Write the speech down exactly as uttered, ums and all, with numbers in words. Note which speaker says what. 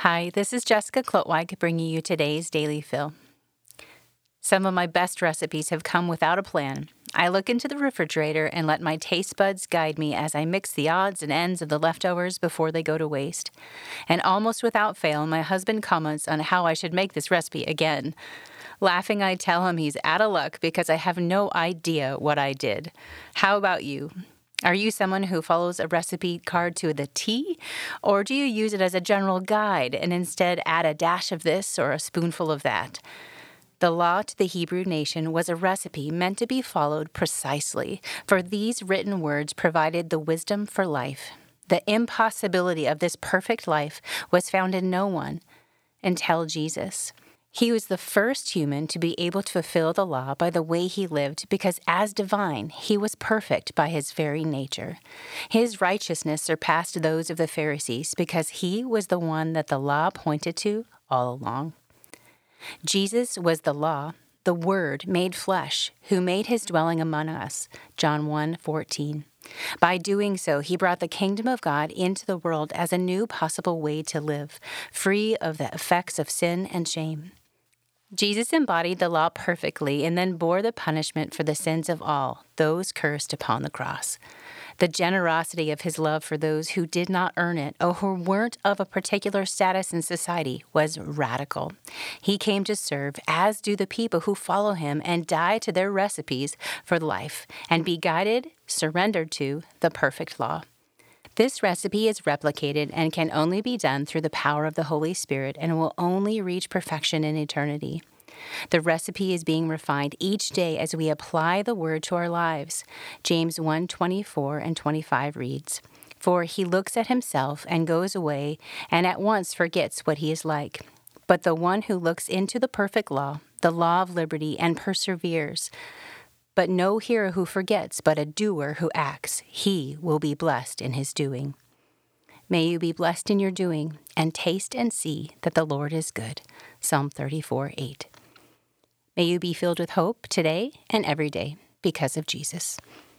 Speaker 1: Hi, this is Jessica Klotwijk bringing you today's Daily Fill. Some of my best recipes have come without a plan. I look into the refrigerator and let my taste buds guide me as I mix the odds and ends of the leftovers before they go to waste. And almost without fail, my husband comments on how I should make this recipe again. Laughing, I tell him he's out of luck because I have no idea what I did. How about you? Are you someone who follows a recipe card to the T, or do you use it as a general guide and instead add a dash of this or a spoonful of that? The law to the Hebrew nation was a recipe meant to be followed precisely, for these written words provided the wisdom for life. The impossibility of this perfect life was found in no one until Jesus. He was the first human to be able to fulfill the law by the way he lived because as divine, he was perfect by his very nature. His righteousness surpassed those of the Pharisees because he was the one that the law pointed to all along. Jesus was the law, the Word made flesh, who made his dwelling among us, John one fourteen. By doing so, he brought the kingdom of God into the world as a new possible way to live, free of the effects of sin and shame. Jesus embodied the law perfectly and then bore the punishment for the sins of all, those cursed upon the cross. The generosity of his love for those who did not earn it or who weren't of a particular status in society was radical. He came to serve, as do the people who follow him, and die to their recipes for life and be guided, surrendered to, the perfect law. This recipe is replicated and can only be done through the power of the Holy Spirit and will only reach perfection in eternity. The recipe is being refined each day as we apply the word to our lives. James one twenty-four and twenty-five reads, "For he looks at himself and goes away and at once forgets what he is like. But the one who looks into the perfect law, the law of liberty, and perseveres, but no hearer who forgets, but a doer who acts, he will be blessed in his doing." May you be blessed in your doing, and taste and see that the Lord is good. Psalm thirty-four eight. May you be filled with hope today and every day because of Jesus.